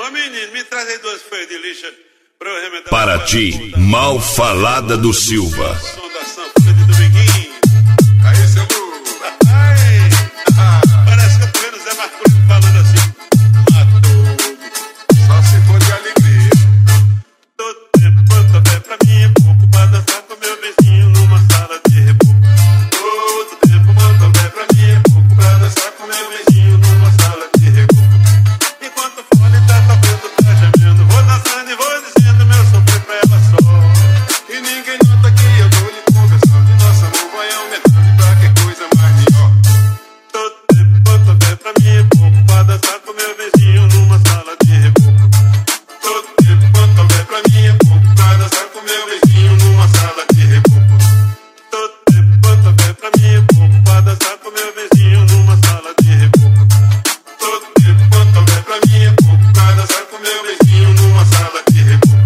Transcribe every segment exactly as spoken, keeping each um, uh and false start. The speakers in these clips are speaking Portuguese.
Ô menino, me traz aí duas folhas de lixa pra eu remendar. Para ti, mal falada do Silva. Som da sanfona de Dominguinho. Aí, seu burro. Ai, ah, parece que eu tô vendo o Zé Marculino falando assim. Matou. Só se for de alegria. Todo tempo quanto houver pra mim é pouco pra dançar com meu vizinho numa sala de reboco. Todo tempo quanto houver pra mim é pouco pra dançar com meu vizinho numa sala de reboco. Enquanto o fone tá tocando, tá gemendo, vou dançando e vou dizendo meu sofrer pra ela só. E ninguém nota que eu tô lhe conversando. E nosso amor vai aumentando e pra que coisa mais melhor. Todo tempo quanto houver pra mim é pouco pra dançar com meu vizinho numa sala de reboco. Todo tempo quanto houver pra mim é pouco pra dançar com meu vizinho numa sala de reboco. Todo tempo quanto houver pra mim é pouco pra dançar com meu vizinho numa sala de reboco. Todo tempo quanto houver pra mim é pouco pra dançar com meu vizinho numa sala de reboco.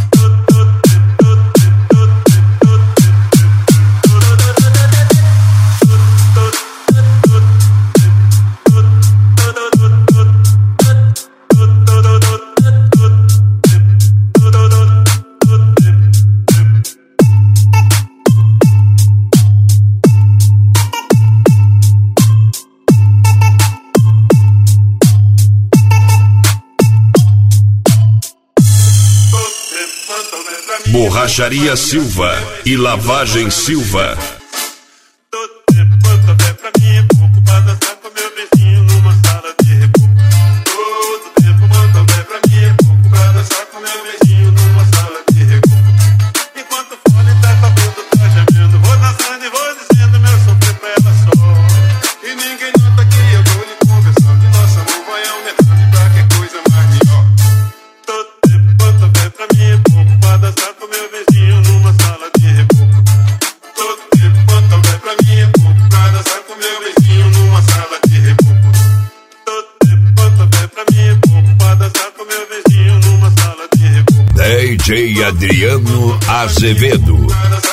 Borracharia Silva e Lavagem Silva. Todo tempo quanto houver pra mim é pouco pra dançar com meu vizinho numa sala de reboco. Todo tempo quanto houver pra mim é pouco pra dançar com meu vizinho numa sala de reboco. Enquanto o fone tá tocando, tá gemendo, vou dançando e vou dizendo meu sofrer pra ela só. E ninguém nota que eu tô lhe conversando. E nosso amor vai aumentando e pra que coisa mais melhor. Todo tempo quanto houver pra mim é pouco pra dançar com meu vizinho numa sala de reboco. Todo tempo quanto houver pra mim é pouco pra dançar com meu vizinho numa sala de reboco. Todo tempo quanto houver pra mim é pouco pra dançar com meu vizinho numa sala de reboco. D J Adriano Azevedo. Pra dançar